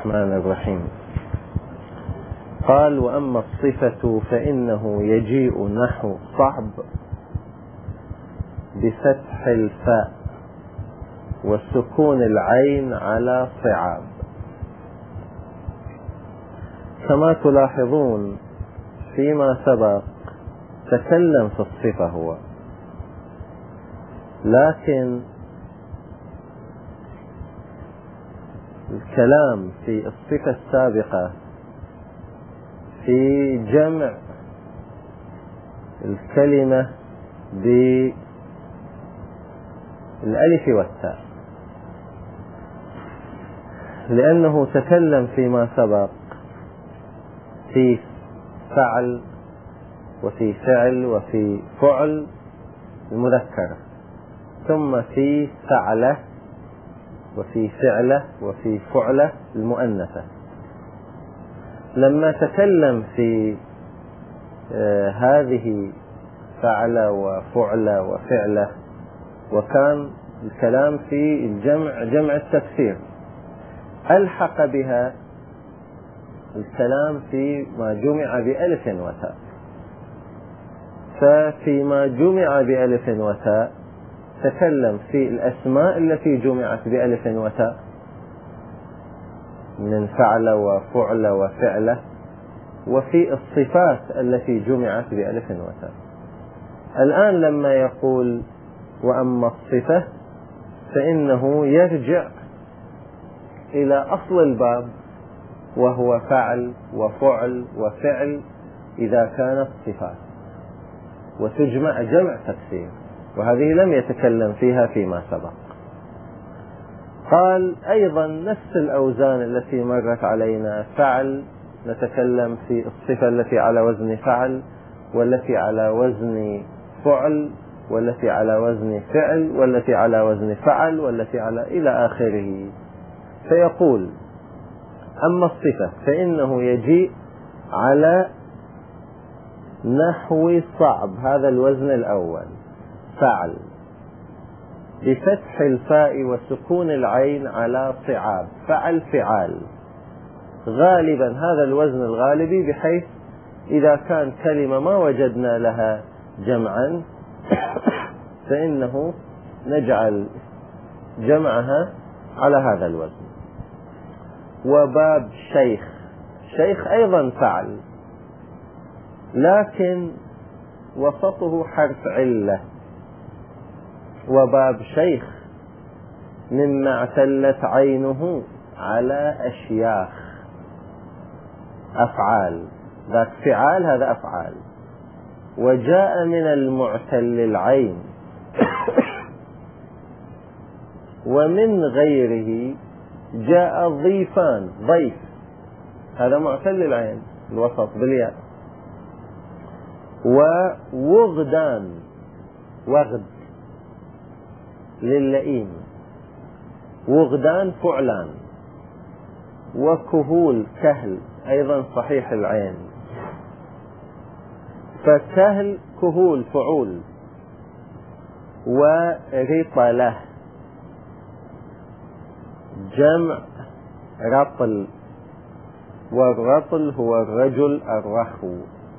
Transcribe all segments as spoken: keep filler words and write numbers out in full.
الرحمن الرحيم. قال: وأما الصفة فإنه يجيء نحو صعب بفتح الفاء وسكون العين على صعاب. كما تلاحظون فيما سبق تكلم في الصفة هو، لكن الكلام في الصفة السابقة في جمع الكلمة بالألف والتاء، لأنه تكلم فيما سبق في فعل وفي فعل وفي فعل المذكرة، ثم في فعله وفي فعله وفي فعله المؤنثة. لما تكلم في آه هذه فعله وفعله وفعله، وكان الكلام في الجمع جمع التكسير، ألحق بها الكلام في ما جمع بألف وتاء. ففيما جمع بألف وتاء تكلم في الأسماء التي جمعت بألف وتاء من فعل وفعل وفعله، وفي الصفات التي جمعت بألف وتاء. الآن لما يقول وأما الصفة فإنه يرجع إلى أصل الباب، وهو فعل وفعل وفعل إذا كانت صفات، وتجمع جمع تكسير، وهذه لم يتكلم فيها فيما سبق. قال أيضا نفس الأوزان التي مرت علينا، فعل نتكلم في الصفة التي على وزن فعل، والتي على وزن فعل، والتي على وزن فعل، والتي على وزن فعل، والتي على إلى آخره. فيقول أما الصفة فإنه يجيء على نحو صعب، هذا الوزن الأول فعل، بفتح الفاء وسكون العين على صعاب، فعل فعال. غالبا هذا الوزن الغالبي، بحيث إذا كان كلمة ما وجدنا لها جمعا فإنه نجعل جمعها على هذا الوزن. وباب شيخ، شيخ أيضا فعل، لكن وسطه حرف علة. وباب شيخ مما اعتلت عينه على أشياخ، أفعال، ذاك فعال هذا أفعال. وجاء من المعتل العين ومن غيره جاء ضيفان، ضيف هذا معتل العين الوسط بالياء. ووغدان، وغد للئيم، وغدان فعلان. وكهول، كهل أيضا صحيح العين، فكهل كهول فعول. ورطلة جمع رطل، والرطل هو الرجل الرخو.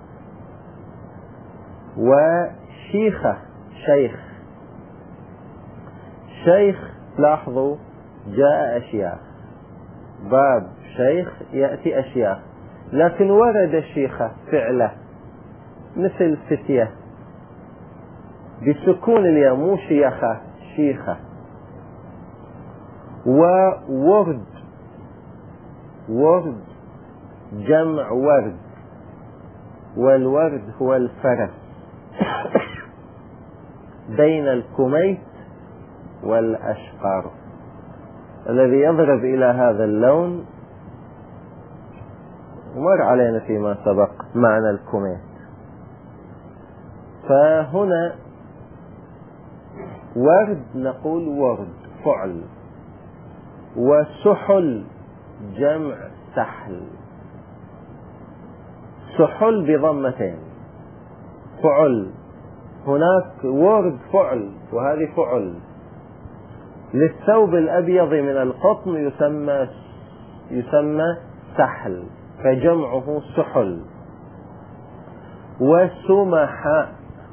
وشيخة، شيخ، شيخ لاحظوا جاء أشياخ، باب شيخ يأتي أشياخ، لكن ورد الشيخة فعله مثل فتية بسكون الياء، مو شيخة، شيخة. وورد، ورد جمع ورد، والورد هو الفرس بين الكميت والأشقر الذي يضرب إلى هذا اللون، مر علينا فيما سبق معنى الكميت. فهنا ورد نقول ورد فعل. وسحل جمع سحل، سحل بضمتين، فعل. هناك ورد فعل وهذه فعل. للثوب الأبيض من القطن يسمى يسمى سحل، فجمعه سحل. وسمح،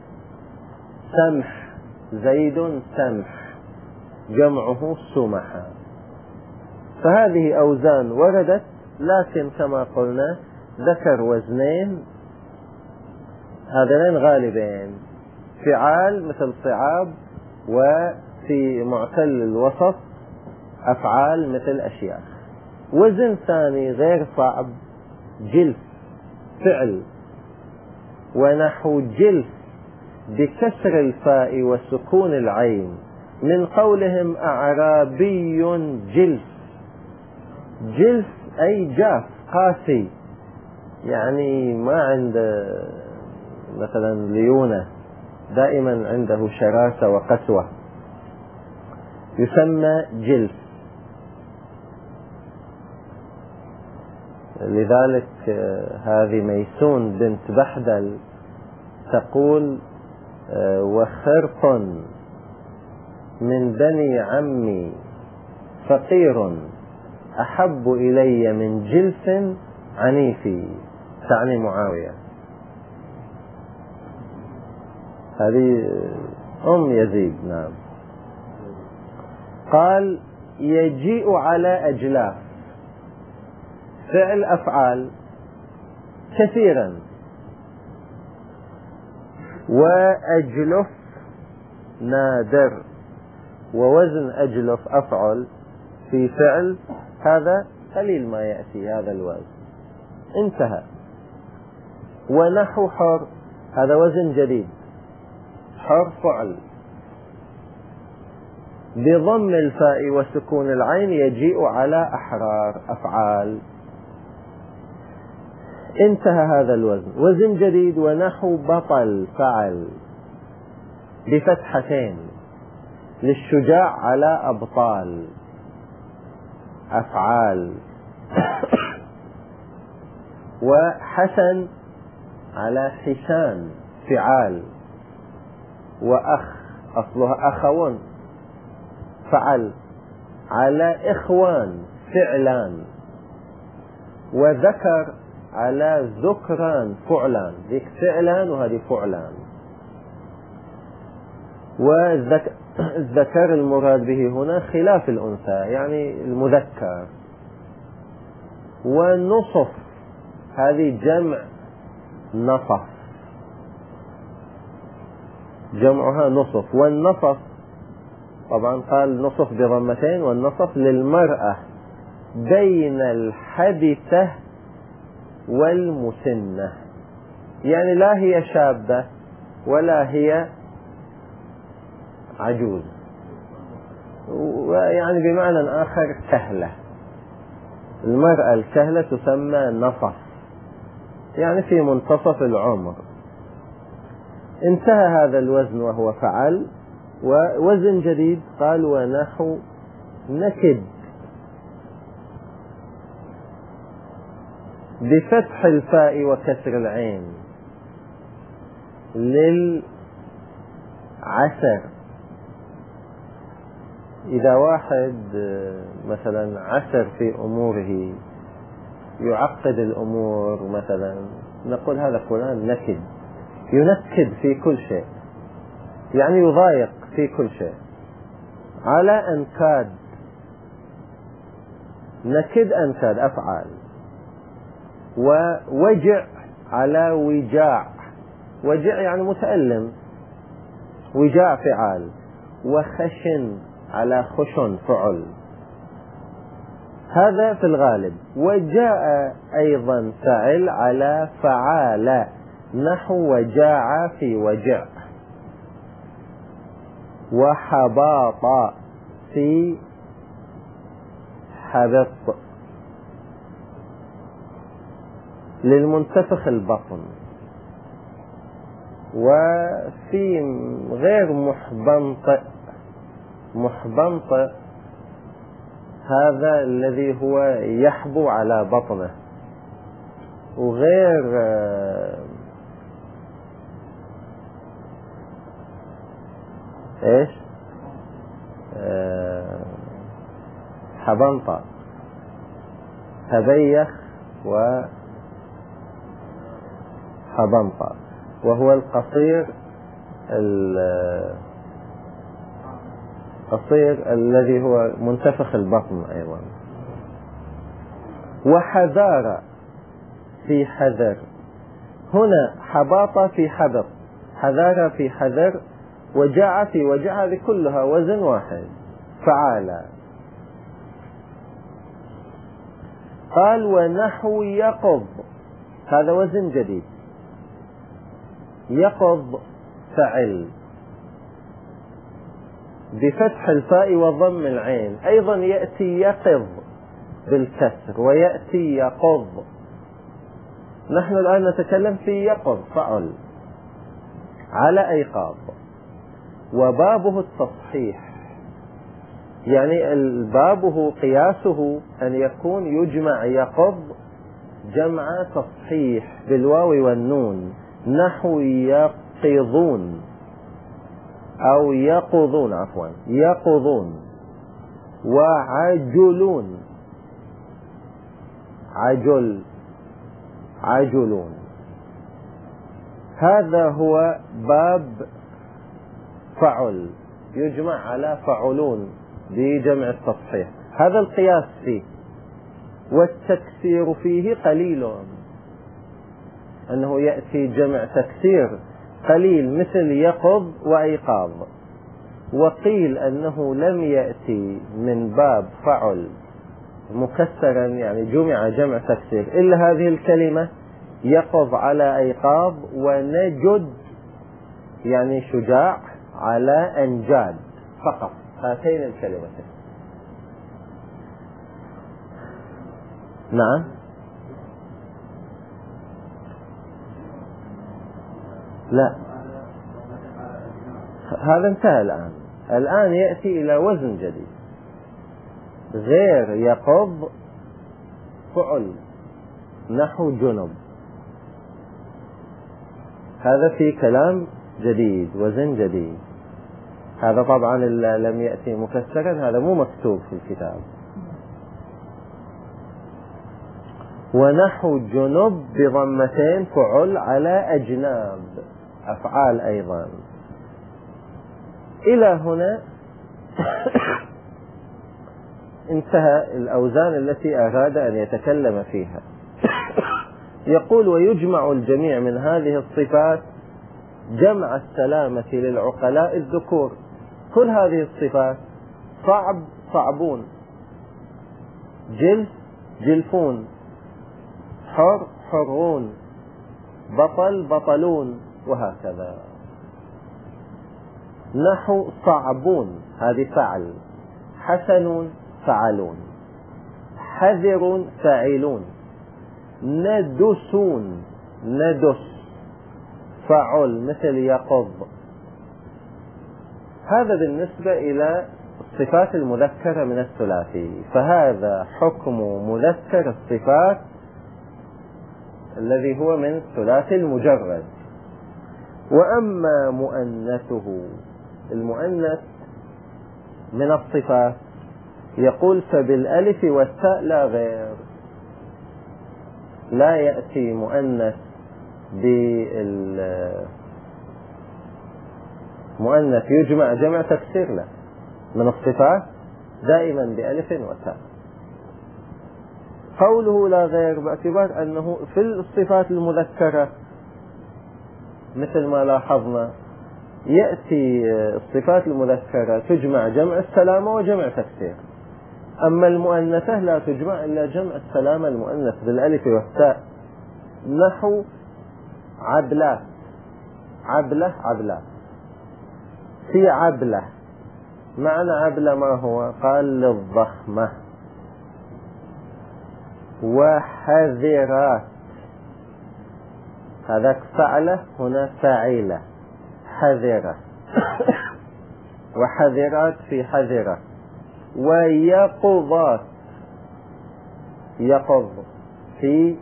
سمح، زيد سمح، جمعه سمح. فهذه أوزان وردت، لكن كما قلنا ذكر وزنين هذين غالبين، فعال مثل صعاب، وفي معتل الوسط أفعال مثل أشياخ. وزن ثاني غير صعب جلف، فعل، ونحو جلف بكسر الفاء وسكون العين، من قولهم أعرابي جلف. جلف أي جاف قاسي، يعني ما عنده مثلا ليونة، دائما عنده شراسة وقسوة، يسمى جلف. لذلك هذه ميسون بنت بحدل تقول: وخرق من بني عمي فقير أحب إلي من جلف عنيفي، تعني معاوية. هذه أم يزيد. نعم. قال: يجيء على أجلاف، فعل أفعال كثيرا، وأجلف نادر، ووزن أجلف أفعل في فعل هذا قليل ما يأتي هذا الوزن، انتهى. ونحو حر، هذا وزن جديد، حر فعل بضم الفاء وسكون العين، يجيء على أحرار أفعال، انتهى هذا الوزن. وزن جديد ونحو بطل فعل بفتحتين، للشجاع على أبطال أفعال، وحسن على حسان فعال، وأخ أصلها أخوان فعل، على إخوان فعلان، وذكر على ذكران فعلان، ذيك فعلان وهذه فعلان. والذكر المراد به هنا خلاف الأنثى، يعني المذكر. ونصف، هذه جمع نصف، جمعها نصف. والنصف طبعا قال نصف بضمتين، والنصف للمرأة بين الحدثة والمسنة، يعني لا هي شابة ولا هي عجوز، ويعني بمعنى آخر كهلة. المرأة الكهلة تسمى نصف، يعني في منتصف العمر. انتهى هذا الوزن وهو فعل. ووزن جديد قال: ونحو نكد بفتح الفاء وكسر العين، للعسر. إذا واحد مثلا عسر في أموره، يعقد الأمور، مثلا نقول هذا فلان نكد، ينكد في كل شيء، يعني يضايق في كل شيء. على أنكاد، نكد أنكاد أفعال. ووجع على وجاع، وجع يعني متألم، وجاع فعال. وخشن على خشن فعل، هذا في الغالب. وجاء أيضا فعل على فعال، نحو وجاع في وجع. وحباط في حبط، للمنتفخ البطن. وفي غير محبنط، محبنط هذا الذي هو يحبو على بطنه. وغير ايش حبنطة، هبيخ وحبنطة، وهو القصير القصير الذي هو منتفخ البطن أيضا. وحذار في حذر، هنا حباطة في حبط، حذار في حذر، وجاع في وجع، هذه كلها وزن واحد، فعالة. قال ونحو يقظ، هذا وزن جديد، يقظ فعل بفتح الفاء وضم العين، أيضا يأتي يقظ بالكسر ويأتي يقظ. نحن الآن نتكلم في يقظ فعل على أيقاظ، وبابه التصحيح، يعني بابه قياسه أن يكون يجمع يقظ جمع تصحيح بالواو والنون، نحو يقظون أو يقظون، عفوا يقظون. وعجلون، عجل، عجلون. هذا هو باب فعل يجمع على فعلون بجمع التصحيح، هذا القياس فيه. والتكسير فيه قليل، أنه يأتي جمع تكسير قليل مثل يقظ وأيقاظ. وقيل أنه لم يأتي من باب فعل مكسرا يعني جمع جمع تكسير إلا هذه الكلمة يقظ على أيقاظ، ونجد يعني شجاع على أنجاد، فقط هاتين الكلمتين. نعم، لا، هذا انتهى الآن. الآن يأتي إلى وزن جديد غير يقظ، فعل نحو جنب، هذا في كلام جديد، وزن جديد. هذا طبعا لم يأتي مكسرا، هذا مو مكتوب في الكتاب. ونحو جنب بضمتين، فعل على أجناب، أفعال أيضا. إلى هنا انتهى الأوزان التي أراد أن يتكلم فيها. يقول ويجمع الجميع من هذه الصفات جمع السلامة للعقلاء الذكور. كل هذه الصفات، صعب صعبون، جلف جلفون، حر حرون، بطل بطلون، وهكذا. نحو صعبون هذه فعل، حسنون فعلون، حذر فاعلون، ندسون ندس فعل مثل يقظ. هذا بالنسبة إلى الصفات المذكرة من الثلاثي، فهذا حكم مذكر الصفات الذي هو من الثلاثي المجرد. وأما مؤنثه، المؤنث من الصفات، يقول فبالألف والتاء لا غير، لا يأتي مؤنث بالمؤنث يجمع جمع تكسير، لا، من الصفات دائما بألف وتاء. قوله لا غير باعتبار أنه في الصفات المذكرة مثل ما لاحظنا يأتي الصفات المذكرة تجمع جمع السلامة وجمع تكسير، أما المؤنثة لا تجمع إلا جمع السلامة المؤنث بالألف والتاء. نحو عبلة، عبلة عبلة، في عبلة، معنى عبلة ما هو؟ قال للضخمة. وحذرات، هذاك فعلة، هنا فاعلة، حذرة. وحذرات في حذرة. ويقظات، يقظ في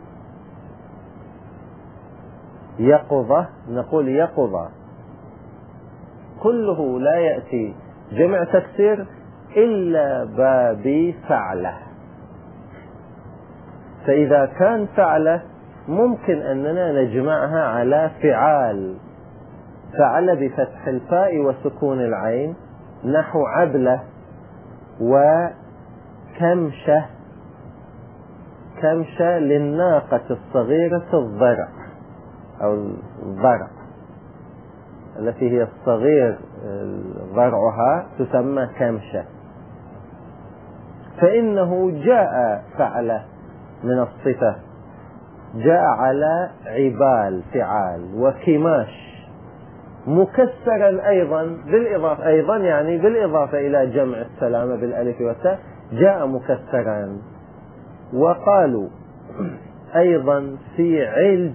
يقظة، نقول يقظة. كله لا يأتي جمع تكسير إلا باب فعلة. فإذا كان فعلة ممكن أننا نجمعها على فعال. فعل بفتح الفاء وسكون العين نحو عبلة وكمشة. كمشة للناقة الصغيرة الضرع أو الضرع التي هي الصغير ضرعها تسمى كمشة. فإنه جاء فعل من الصفة، جاء على عبال فعال وكماش مكسرا أيضا بالإضافة أيضا يعني بالإضافة إلى جمع السلامة بالألف والتاء جاء مكسرا. وقالوا أيضا في علج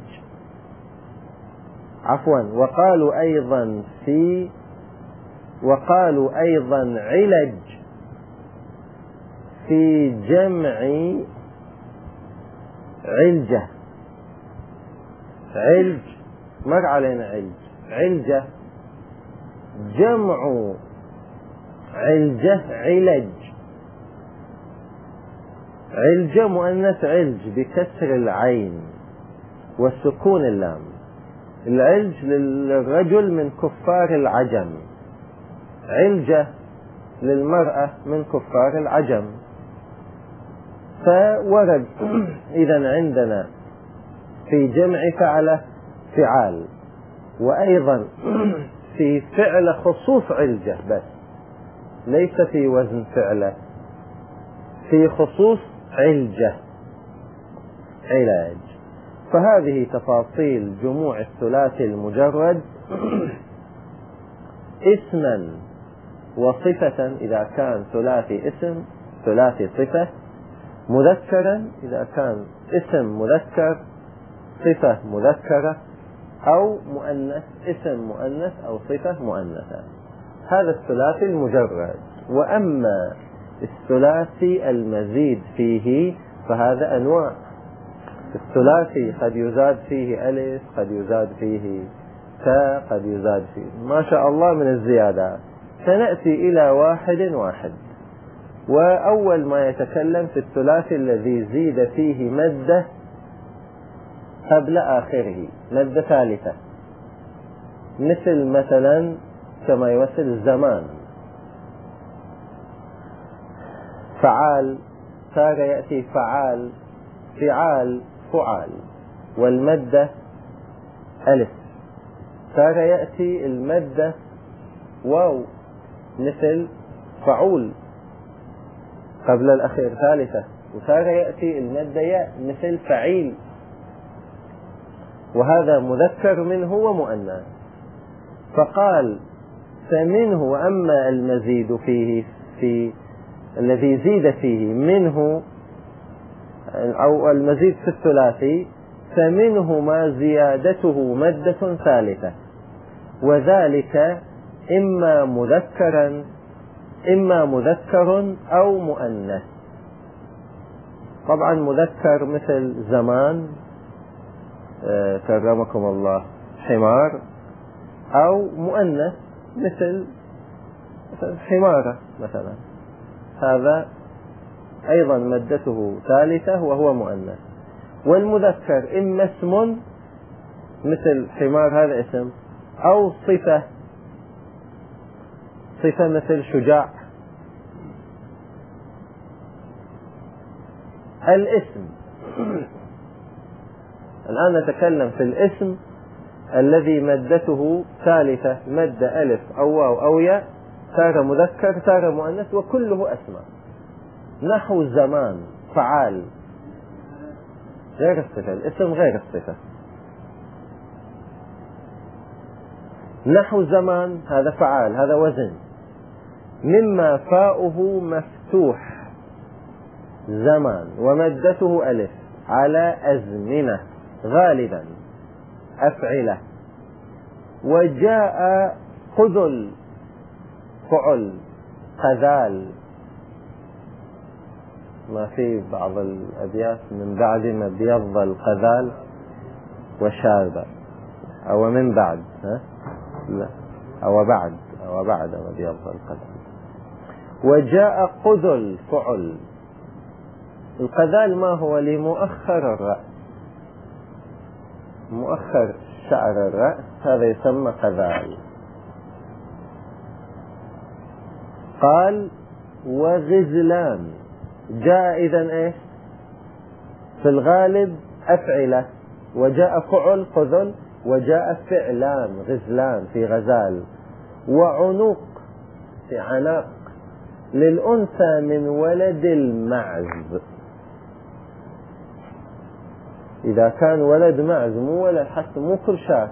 عفوا وقالوا أيضا في وقالوا أيضا علج في جمع علجة. علج مر علينا علج علجة جمع علجة علج. علجة مؤنث علج بكسر العين والسكون اللام. العلج للرجل من كفار العجم، علجة للمرأة من كفار العجم. فورد إذن عندنا في جمع فعل فعال، وأيضا في فعل خصوص علجة بس ليس في وزن فعله، في خصوص علجة علاج. فهذه تفاصيل جموع الثلاثي المجرد اسما وصفة إذا كان ثلاثي اسم ثلاثي صفة، مذكرا إذا كان اسم مذكر صفة مذكرة، أو مؤنث اسم مؤنث أو صفة مؤنثة. هذا الثلاثي المجرد. وأما الثلاثي المزيد فيه فهذا أنواع. الثلاثي قد يزاد فيه ألف، قد يزاد فيه تاء، قد يزاد فيه ما شاء الله من الزيادات. سنأتي إلى واحد واحد. وأول ما يتكلم في الثلاثي الذي زيد فيه مادة قبل آخره، مادة ثالثة، مثل مثلا كما يمثل الزمان. فعال صار يأتي فعال فعال فعال والمادة ألف. صار يأتي المادة واو مثل فعول قبل الأخير ثالثة. وصار يأتي المادة ياء مثل فعيل، وهذا مذكر منه ومؤنث. فقال فمنه وأما المزيد فيه في الذي زيد فيه منه أو المزيد في الثلاثي فمنه ما زيادته مادة ثالثة، وذلك إما مذكرا إما مذكر أو مؤنث. طبعا مذكر مثل زمان آه كرمكم الله حمار، أو مؤنث مثل حمارة مثلا، هذا أيضا مادته ثالثة وهو مؤنث. والمذكر إما اسم مثل حمار هذا اسم، أو صفة صفة مثل شجاع. الاسم الآن نتكلم في الاسم الذي مادته ثالثة، مادة ألف أو واو أو ياء، صار مذكر صار مؤنث وكله أسماء. نحو زمان فعال غير الصفة، الاسم غير الصفة. نحو زمان هذا فعال هذا وزن، مما فاؤه مفتوح زمان ومادته ألف على أزمنة غالبا أفعلة. وجاء قذل فعل خذال، ما في بعض الأبيات من بعد ما بيض القذال وشاب، أو من بعد ها؟ لا أو بعد أو بعد ما بيض القذال. وجاء قذل فعل القذال ما هو؟ لمؤخر الرأس، مؤخر شعر الرأس هذا يسمى قذال. قال وغزلان، جاء إذن إيش في الغالب أفعلة، وجاء فعل خذل، وجاء فعلان غزلان في غزال. وعنوق في عناق للأنثى من ولد المعز، إذا كان ولد معز مو ولد حتى مو كرشات،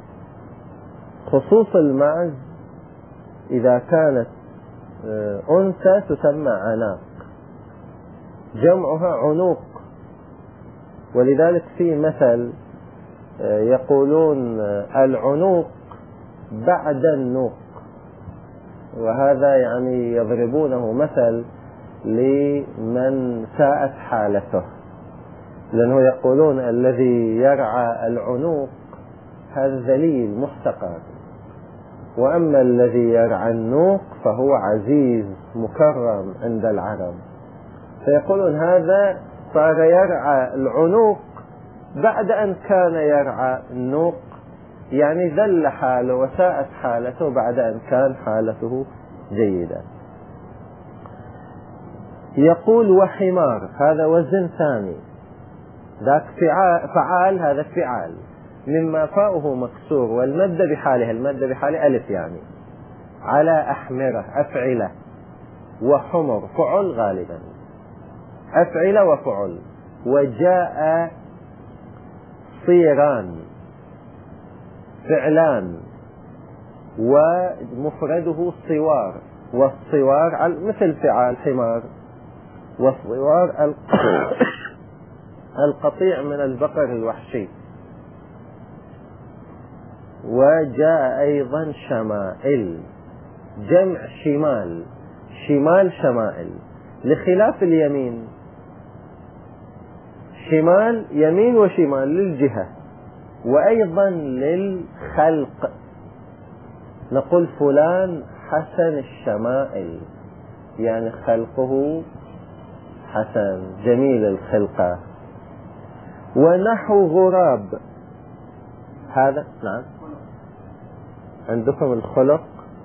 خصوص المعز إذا كانت أنثى تسمى عناق، جمعها عنوق. ولذلك في مثل يقولون العنوق بعد النوق، وهذا يعني يضربونه مثل لمن ساءت حالته، لأنه يقولون الذي يرعى العنوق هذا ذليل محتقر، وأما الذي يرعى النوق فهو عزيز مكرم عند العرب. فيقولون هذا صار يرعى العنوق بعد أن كان يرعى النوق، يعني ذل حاله وساءت حالته بعد أن كان حالته جيدة. يقول وحمار، هذا وزن ثاني، ذاك فعال، هذا فعال، مما فاؤه مكسور والمد بحاله، المد بحاله ألف يعني، على أحمرة أفعلة، وحمر فعل غالبا، أفعلة وفعل. وجاء صيران فعلان، ومفرده صوار، والصوار مثل فعال حمار، والصوار القطيع من البقر الوحشي. وجاء أيضا شمائل، جمع شمال، شمال شمائل، لخلاف اليمين، شمال يمين وشمال للجهة، وأيضا للخلق، نقول فلان حسن الشمائل، يعني خلقه حسن جميل الخلقة. ونحو غراب، هذا نعم عندكم الخلق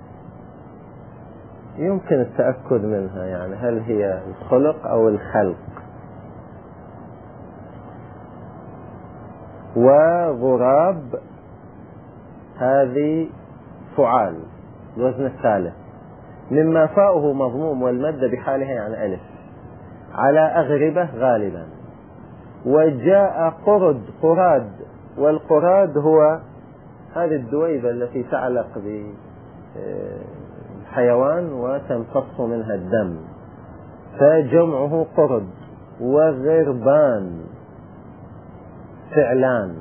يمكن التأكد منها، يعني هل هي الخلق أو الخلق. وغراب هذه فعال الوزن الثالث، مما فاؤه مضموم والمد بحاله يعني ألف، على أغربة غالبا. وجاء قرد، قراد، والقراد هو هذه الدويبة التي تعلق بالحيوان وتمتص منها الدم، فجمعه قرد. وغربان فعلان.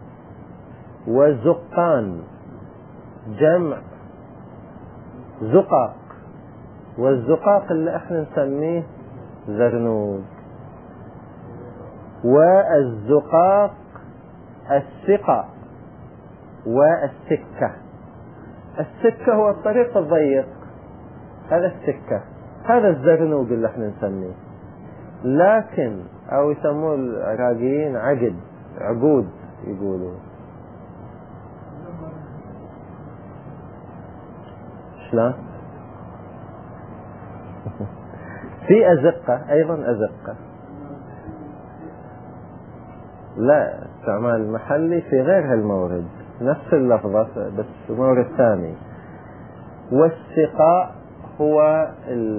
وزقان جمع زقاق، والزقاق اللي احنا نسميه زرنوب. والزقاق السقا والسكة، السكة هو الطريق الضيق، هذا السكة، هذا الزرنوب اللي احنا نسميه، لكن او يسموه العراقيين عقد، عقود يقولوا. شلون؟ في أزقة أيضا، أزقة لا استعمال محلي في غير هالمورد، نفس اللفظة بس مورد ثاني. والسقاء هو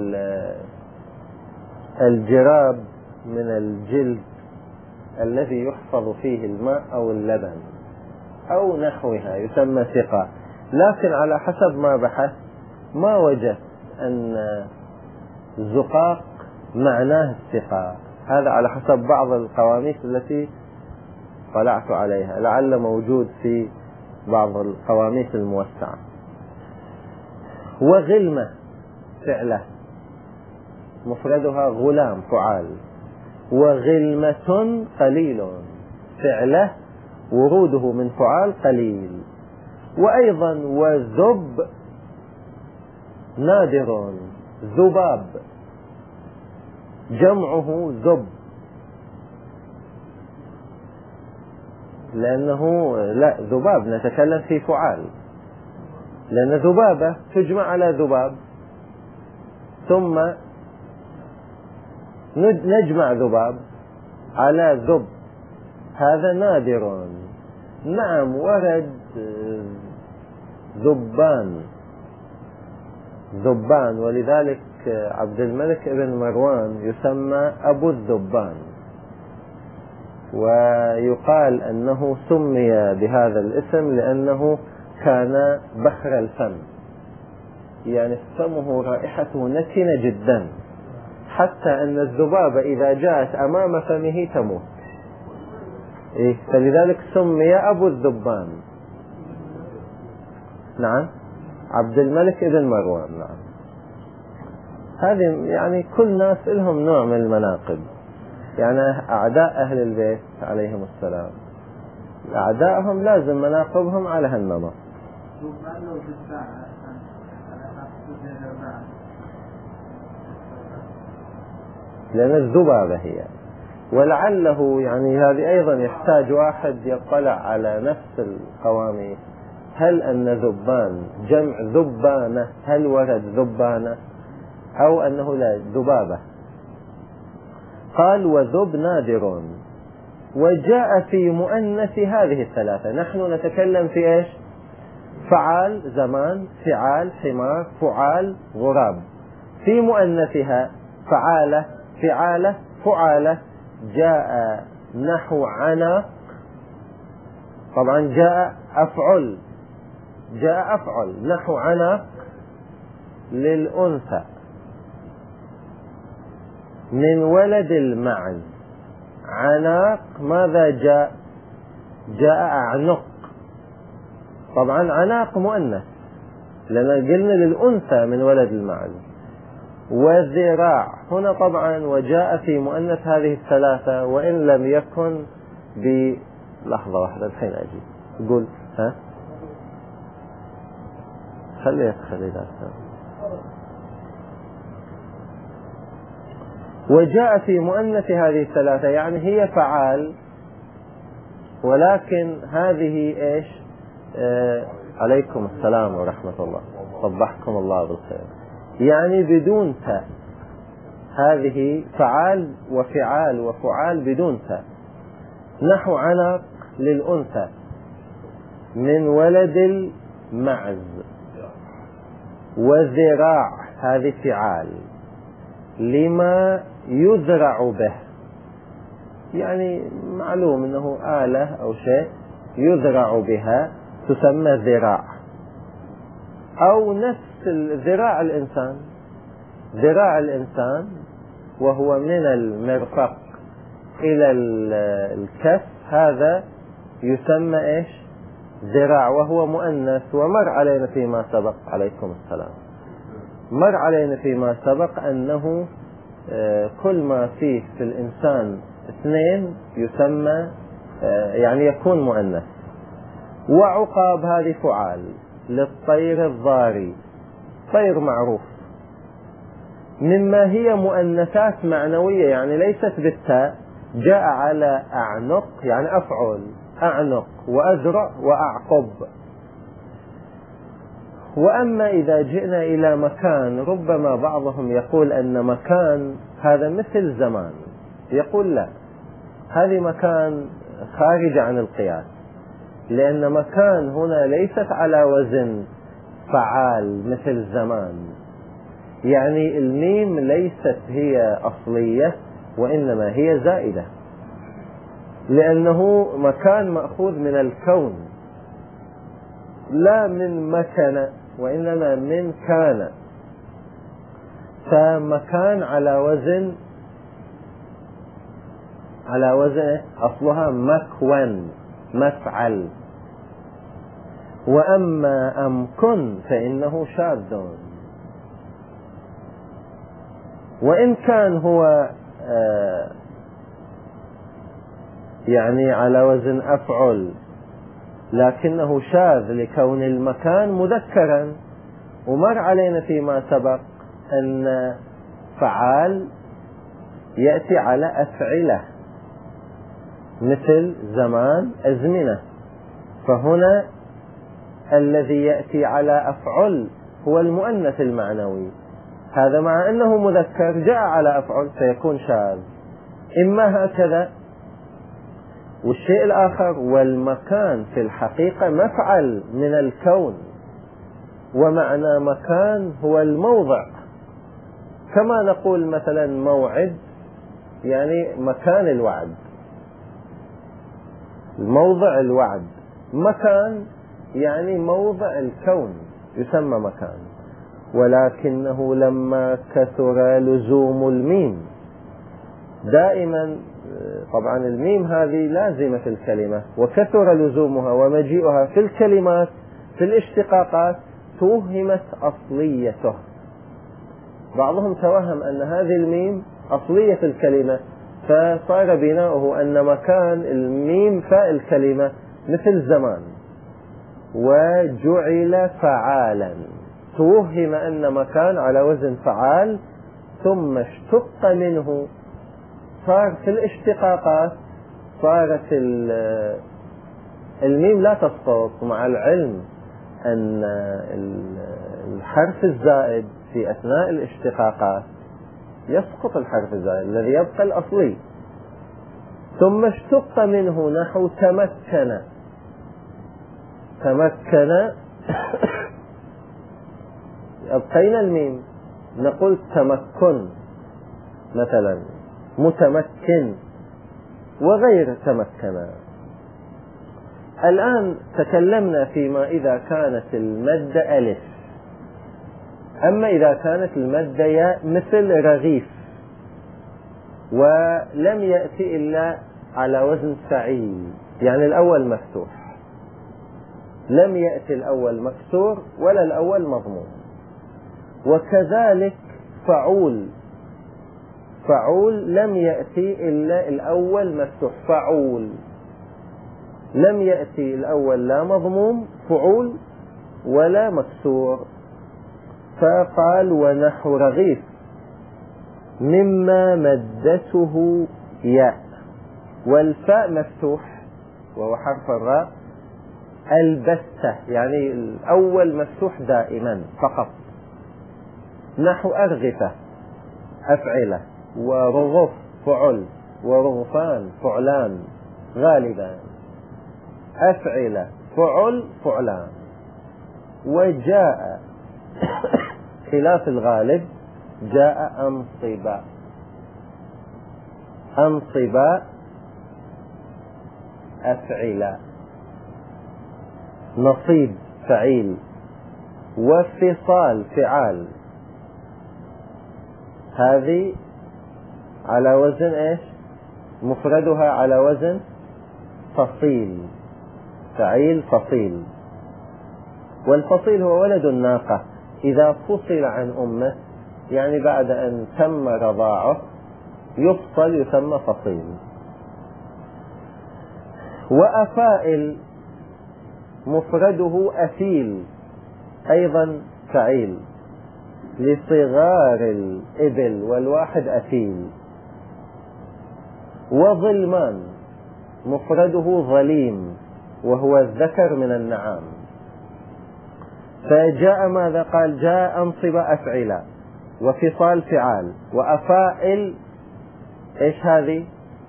الجراب من الجلد الذي يحفظ فيه الماء أو اللبن أو نحوها، يسمى سقاء. لكن على حسب ما بحث ما وجدت أن الزقاق معناه السقاء، هذا على حسب بعض القواميس التي طلعت عليها، لعل موجود في بعض القواميس الموسعة. وغلمة فعلة، مفردها غلام فعال. وغلمة قليل فعلة، وروده من فعال قليل. وأيضا وذب نادر، ذباب جمعه ذب، لأنه لا ذباب، نتكلم في فعال، لأن ذبابة تجمع على ذباب ثم نجمع ذباب على ذب، هذا نادر. نعم ورد ذبان ذبان، ولذلك عبد الملك ابن مروان يسمى أبو الذبان، ويقال أنه سمي بهذا الاسم لأنه كان بخر الفم، يعني فمه رائحته نتنة جدا، حتى أن الذبابة إذا جاءت أمام فمه تموت، إيه؟ فلذلك سمي أبو الذبان. نعم عبد الملك ابن مروان. نعم هذه يعني كل ناس لهم نوع من المناقب، يعني أعداء أهل البيت عليهم السلام أعدائهم لازم مناقبهم على هالنمط. لأن الذبابة هي، ولعله يعني هذه أيضا يحتاج واحد يطلع على نفس القواميس، هل أن ذبان جمع ذبانة، هل ورد ذبانة أو أنه لا ذبابة. قال وذب نادر، وجاء في مؤنث هذه الثلاثة. نحن نتكلم في إيش؟ فعال زمان، فعال حمار، فعال غراب. في مؤنثها فعالة فعالة فعالة جاء نحو عناق، طبعا جاء أفعل جاء أفعل نحو عناق للأنثى من ولد المعز. عناق ماذا جاء؟ جاء أعنق، طبعا عناق مؤنث لأن قلنا للأنثى من ولد المعز. وذراع هنا طبعا وجاء في مؤنث هذه الثلاثة، وإن لم يكن بلحظة واحدة الحين أجي قول ها خلي يدخل إذا وجاء في مؤنث هذه الثلاثة، يعني هي فعال، ولكن هذه إيش؟ آه عليكم السلام ورحمة الله، صبحكم الله بالخير، يعني بدون تاء. هذه فعال وفعال وفعال بدون تاء. نحو عنق للأنثى من ولد المعز. وذراع هذه فعال لما يذرع به، يعني معلوم أنه آلة أو شيء يذرع بها تسمى ذراع، أو نفس ذراع الإنسان. ذراع الإنسان وهو من المرفق إلى الكف، هذا يسمى إيش؟ ذراع، وهو مؤنث. ومر علينا فيما سبق عليكم السلام مر علينا فيما سبق أنه كل ما فيه في الإنسان اثنين يسمى يعني يكون مؤنث. وعقاب هذه فعال للطير الضاري، طير معروف، مما هي مؤنثات معنوية، يعني ليست بالتاء، جاء على أعنق يعني أفعل، أعنق وأزرع وأعقب. وأما إذا جئنا إلى مكان، ربما بعضهم يقول أن مكان هذا مثل زمان، يقول لا، هذه مكان خارج عن القياس، لأن مكان هنا ليست على وزن فعال مثل زمان، يعني الميم ليست هي أصلية وإنما هي زائدة، لأنه مكان مأخوذ من الكون لا من مكان وإنما من كان. فمكان على وزن على وزن أصلها مكون مفعل. وأما أمكن فإنه شاذ، وإن كان هو آه يعني على وزن أفعل لكنه شاذ لكون المكان مذكرا. ومر علينا فيما سبق أن فعال يأتي على أفعلة، مثل زمان، أزمنة. فهنا الذي يأتي على أفعل هو المؤنث المعنوي، هذا مع أنه مذكر جاء على أفعل فيكون شاذ. إما هكذا. والشيء الآخر، والمكان في الحقيقة مفعل من الكون، ومعنى مكان هو الموضع، كما نقول مثلا موعد يعني مكان الوعد، موضع الوعد. مكان يعني موضع الكون يسمى مكان. ولكنه لما كثر لزوم الميم، دائما طبعا الميم هذه لازمة في الكلمة، وكثر لزومها ومجيئها في الكلمات في الاشتقاقات توهمت أصليته. بعضهم توهم أن هذه الميم أصلية في الكلمة، فصار بناؤه أن مكان الميم فاء الكلمة مثل زمان، وجعل فعالا، توهم أن مكان على وزن فعال، ثم اشتق منه، صار في الاشتقاقات صارت الميم لا تسقط، مع العلم أن الحرف الزائد في أثناء الاشتقاقات يسقط الحرف الزائد الذي يبقى الأصلي. ثم اشتق منه نحو تمكن. تمكن أبقينا الميم نقول تمكن مثلا، متمكن وغير تمكن. الآن تكلمنا فيما إذا كانت المادة ألف. أما إذا كانت المادة ياء مثل رغيف، ولم يأتي إلا على وزن فعيل، يعني الأول مفتوح، لم يأتي الأول مكسور ولا الأول مضموم. وكذلك فعول، فعول لم يأتي إلا الأول مفتوح، فعول لم يأتي الأول لا مضموم فعول ولا مكسور. فقال ونحو رغيف مما مدته ياء، والفاء مفتوح وهو حرف الراء، البتة يعني الأول مفتوح دائما فقط، نحو أرغفة أفعلة، ورغف فعل، ورغفان فعلان غالبا، أفعلة فعل فعلان. وجاء خلاف الغالب جاء أنصبا، أنصبا أفعلا، نصيب فعيل، وفصال فعال. هذه على وزن ايش؟ مفردها على وزن فصيل، فعيل فصيل. والفصيل هو ولد الناقة إذا فصل عن أمه، يعني بعد أن تم رضاعه يفصل يسمى فصيل. وأفائل مفرده أفيل أيضا فعيل، لصغار الإبل والواحد أفيل. وظلمان مفرده ظليم وهو الذكر من النعام. فجاء ماذا قال؟ جاء أنصب أفعلا، وفصال فعال، وأفائل إيش هذه؟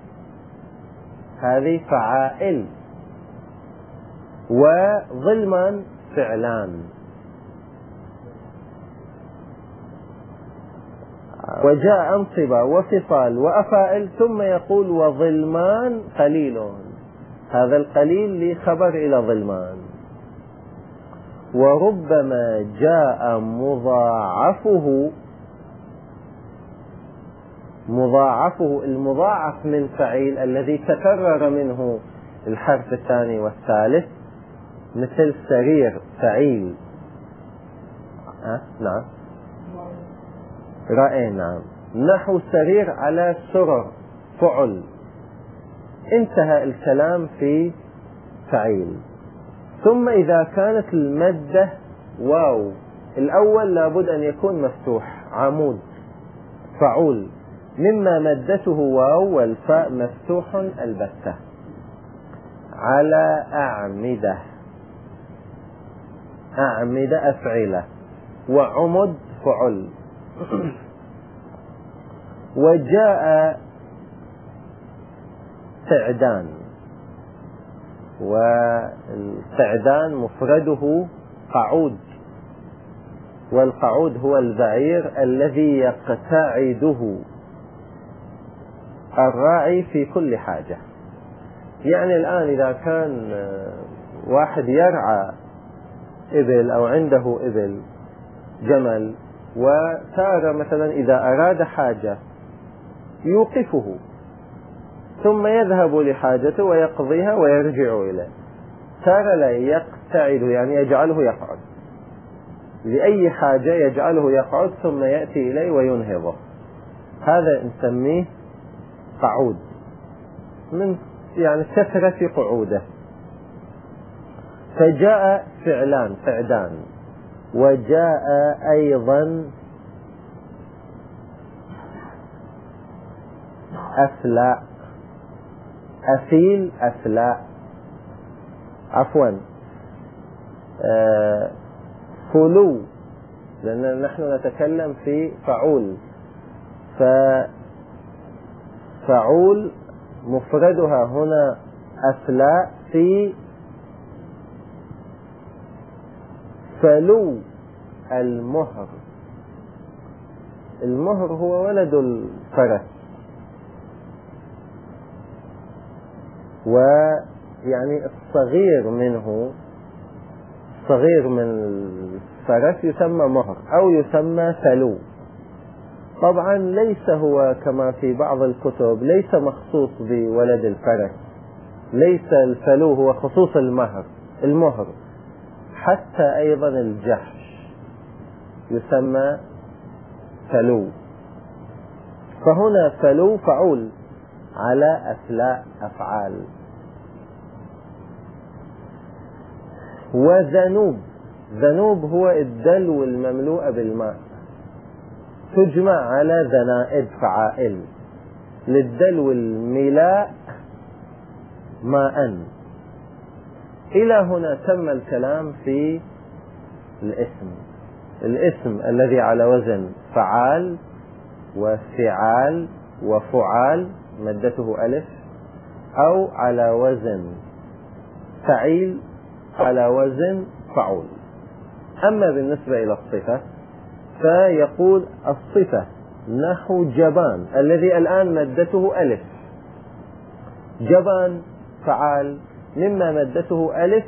هذه فعائل. وظلمان فعلان. وجاء أنصب وفصال وأفائل، ثم يقول وظلمان قليل، هذا القليل لخبر إلى ظلمان. وربما جاء مضاعفه، مضاعفه المضاعف من فعيل الذي تكرر منه الحرف الثاني والثالث، مثل سرير فعيل. أه؟ نعم رأي نعم، نحو سرير على سرر فعل. انتهى الكلام في فعيل. ثم إذا كانت المادة واو، الأول لابد أن يكون مفتوح عمود، فعول، مما مدته واو والفاء مفتوح البتة. على أعمدة، أعمدة أفعلة، وعمد فعل. وجاء قعدان، والقعدان مفرده قعود، والقعود هو البعير الذي يقتعده الراعي في كل حاجة. يعني الآن إذا كان واحد يرعى إبل أو عنده إبل جمل، وسار مثلا إذا أراد حاجة يوقفه ثم يذهب لحاجته ويقضيها ويرجع إليه، سار لا يقتعد يعني يجعله يقعد، لأي حاجة يجعله يقعد ثم يأتي إليه وينهضه، هذا نسميه قعود من يعني كثرة قعوده. فجاء فعلان قعدان، وجاء أيضا أفلاء، أفيل أفلاء، عفوا آه فلو، لأن نحن نتكلم في فعول، ففعول مفردها هنا أفلاء في فلو المهر. المهر هو ولد الفرس، ويعني الصغير منه، الصغير من الفرس يسمى مهر أو يسمى فلو. طبعا ليس هو كما في بعض الكتب ليس مخصوص بولد الفرس، ليس الفلو هو خصوص المهر المهر، حتى أيضا الجحش يسمى فلو. فهنا فلو فعول على أفلاء أفعال. وذنوب، ذنوب هو الدلو المملوء بالماء، تجمع على ذنائب فعائل، للدلو الملاء ماء. إلى هنا تم الكلام في الاسم. الاسم الذي على وزن فعال وفعال وفعال مدته ألف، أو على وزن فعيل على وزن فعول. أما بالنسبة إلى الصفة فيقول الصفة نحو جبان الذي الآن مدته ألف، جبان فعال مما مدته ألف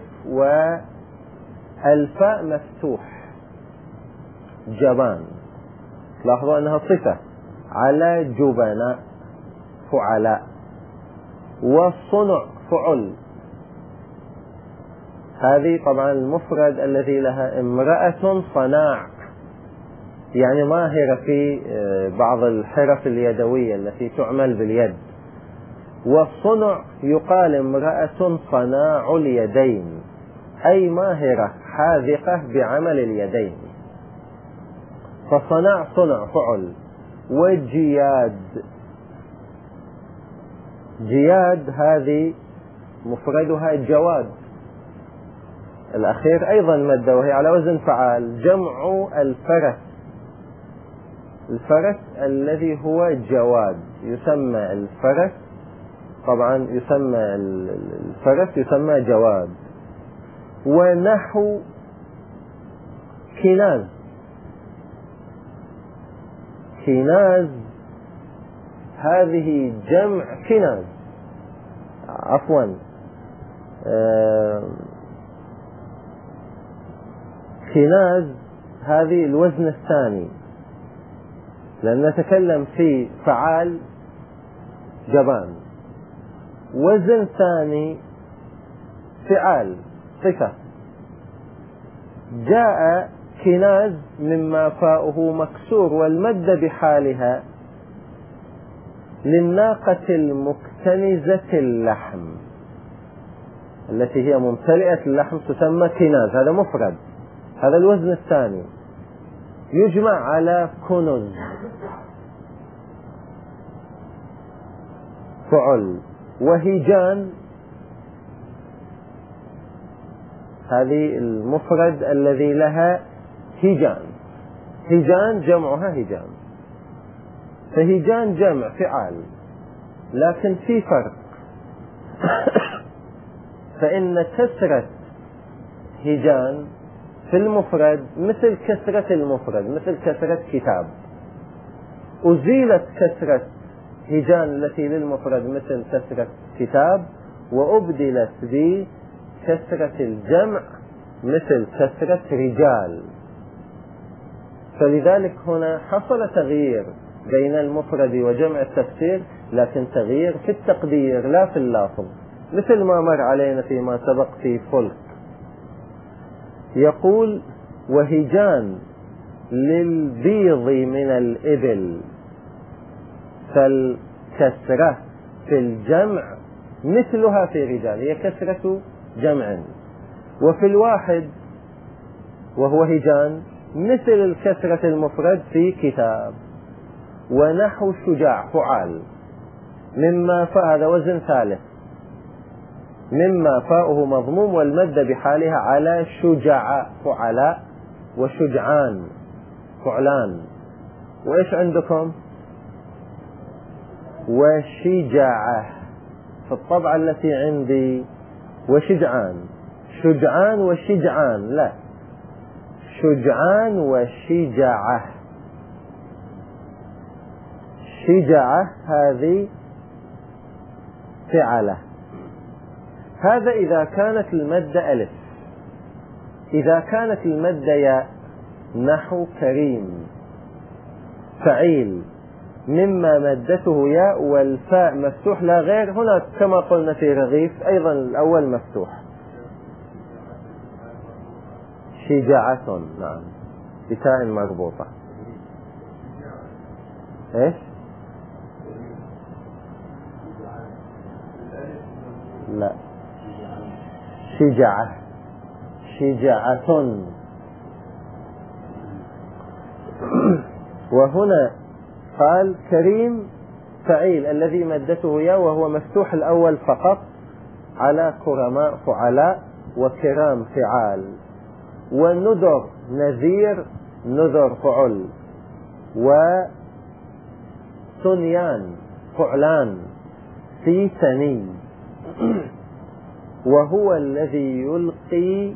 والفاء مفتوح، جبان. لاحظوا أنها صفة على جبناء فعلاء. والصنع فعل، هذه طبعا المفرد الذي لها امرأة صناع، يعني ماهرة في بعض الحرف اليدوية التي تعمل باليد. والصنع يقال امرأة صناع اليدين، أي ماهرة حاذقة بعمل اليدين، فصناع صنع فعل. وجياد، جياد هذه مفردها جواد، الأخير أيضا مدة وهي على وزن فعال، جمع الفرس، الفرس الذي هو جواد يسمى الفرس، طبعا يسمى الفرس يسمى جواد. ونحو كناز، كناز هذه جمع كناز، عفوا آه كناز هذه الوزن الثاني، لأن نتكلم في فعال جبان، وزن ثاني فعال صفة. جاء كناز مما فاؤه مكسور والمد بحالها للناقة المكتنزة اللحم التي هي ممتلئة اللحم تسمى كناز، هذا مفرد، هذا الوزن الثاني، يجمع على كنز فعل. وهجان هذه المفرد الذي لها هجان. هجان جمعها هجان، فهجان جمع فعال، لكن في فرق. فإن كسرة هجان في المفرد مثل كسرة المفرد، مثل كسرة كتاب. أزيلت كسرة هجان التي للمفرد مثل كسرة كتاب، وأبدلت بكسرة الجمع مثل كسرة رجال. فلذلك هنا حصل تغيير بين المفرد وجمع التفسير، لكن تغيير في التقدير لا في اللافظ، مثل ما مر علينا فيما سبق في فلك. يقول: وهجان للبيض من الإبل، فالكسرة في الجمع مثلها في رجال، هي كسرة جمع. وفي الواحد وهو هجان مثل الكسرة المفرد في كتاب. ونحو شجاع فعال، مما فهذا وزن ثالث، مما فاؤه مضموم والمد بحالها على شجاع فعلاء، وشجعان فعلان. وإيش عندكم؟ وشجاعة. في الطبعة التي عندي وشجعان، شجعان وشجعان، لا، شجعان وشجاعة. شجاعة هذه فعلة. هذا إذا كانت المادة ألف. إذا كانت المادة ياء نحو كريم فعيل، مما مادته ياء والفاء مفتوح لا غير. هنا كما قلنا في رغيف أيضا الأول مفتوح. شجاعة، نعم، بتاء مربوطة. إيش؟ لا، شجاعة، شجاعة. وهنا قال كريم فعيل الذي مادته يا وهو مفتوح الأول فقط، على كرماء فعلاء، وكرام فعال. ونذر نذير نذر فعل، وثنيان فعلان في ثني. وهو الذي يلقي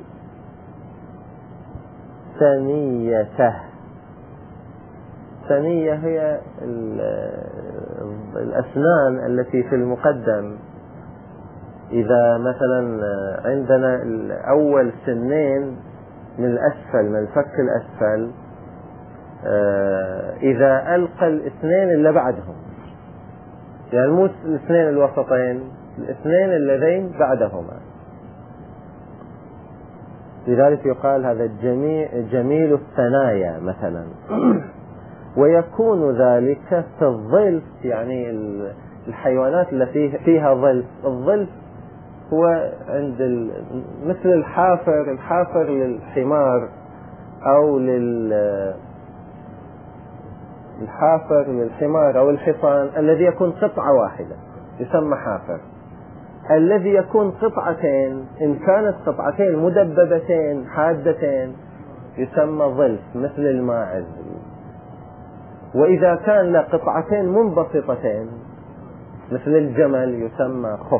ثنيته. ثنية هي الأسنان التي في المقدم. إذا مثلا عندنا أول سنين من الأسفل، من الفك الأسفل، إذا ألقى الاثنين اللي بعدهم، يعني مو الاثنين الوسطين، الاثنين اللذين بعدهما، لذلك يقال هذا جميل, جميل الثنايا مثلا. ويكون ذلك في الظلف، يعني الحيوانات التي فيها ظلف. الظلف هو عند مثل الحافر، الحافر للحمار أو لل الحافر للحمار أو الحصان الذي يكون قطعة واحدة يسمى حافر. الذي يكون قطعتين، إن كانت قطعتين مدببتين حادتين يسمى ظلف مثل الماعز. وإذا كان له قطعتين منبسطتين مثل الجمل يسمى خف.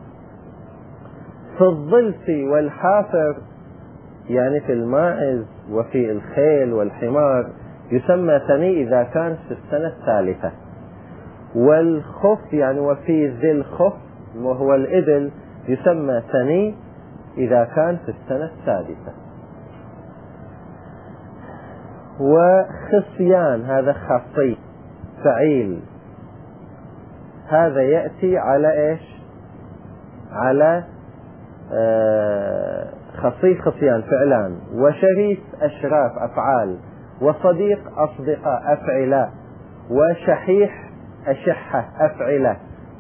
في الظلف والحافر يعني في الماعز وفي الخيل والحمار يسمى ثني إذا كان في السنة الثالثة. والخف يعني وفي ذي الخف وهو الإبل يسمى ثني إذا كان في السنة السادسة. وخصيان هذا خصي فعيل، هذا يأتي على إيش؟ على آه خصي خصيان فعلان. وشريف أشراف أفعال، وصديق أصدقاء أفعلاء، وشحيح أشحة أفعلة،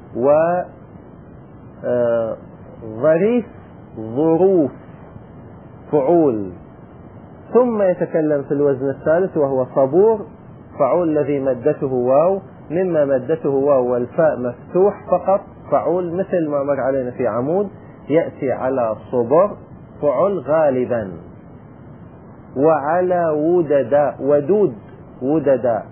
وظريف ظروف فعول. ثم يتكلم في الوزن الثالث وهو صبور فعول الذي مدته واو، مما مدته واو والفاء مفتوح فقط فعول، مثل ما مر علينا في عمود. يأتي على صبر فعل غالبا. وعلى وددا ودود وددا.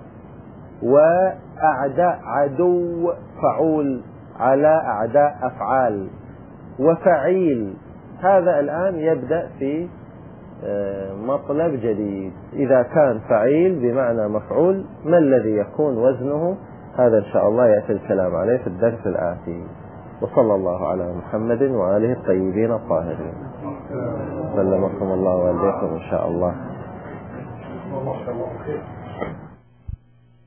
وأعداء عدو فعول على أعداء أفعال. وفعيل هذا الآن يبدأ في مطلب جديد. إذا كان فعيل بمعنى مفعول ما الذي يكون وزنه؟ هذا إن شاء الله يأتي الكلام عليه في الدرس الآتي. وصلى الله على محمد وآله الطيبين الطاهرين. سلمكم الله وإليكم إن شاء الله.